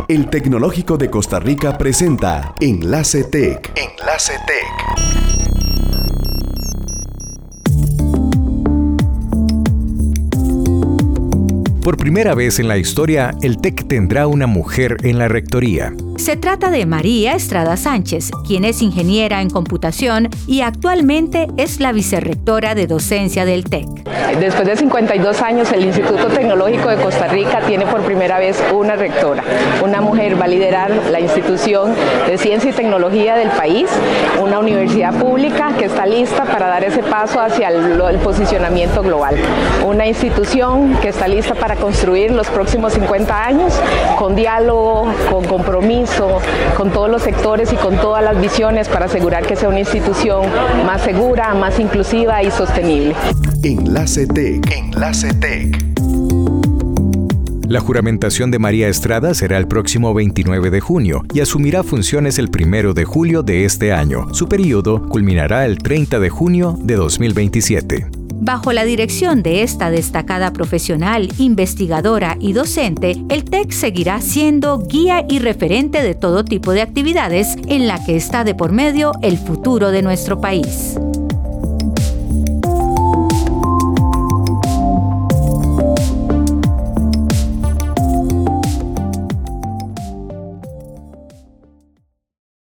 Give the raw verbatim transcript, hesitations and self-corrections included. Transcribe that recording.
El Tecnológico de Costa Rica presenta Enlace Tech. Enlace Tech. Por primera vez en la historia, el T E C tendrá una mujer en la rectoría. Se trata de María Estrada Sánchez, quien es ingeniera en computación y actualmente es la vicerrectora de docencia del T E C. Después de cincuenta y dos años, el Instituto Tecnológico de Costa Rica tiene por primera vez una rectora. Una mujer va a liderar la institución de ciencia y tecnología del país, una universidad pública que está lista para dar ese paso hacia el, el posicionamiento global. Una institución que está lista para construir los próximos cincuenta años con diálogo, con compromiso, con todos los sectores y con todas las visiones para asegurar que sea una institución más segura, más inclusiva y sostenible. Enlace Tech. Enlace Tech. La juramentación de María Estrada será el próximo veintinueve de junio y asumirá funciones el primero de julio de este año. Su periodo culminará el treinta de junio de dos mil veintisiete. Bajo la dirección de esta destacada profesional, investigadora y docente, el T E C seguirá siendo guía y referente de todo tipo de actividades en la que está de por medio el futuro de nuestro país.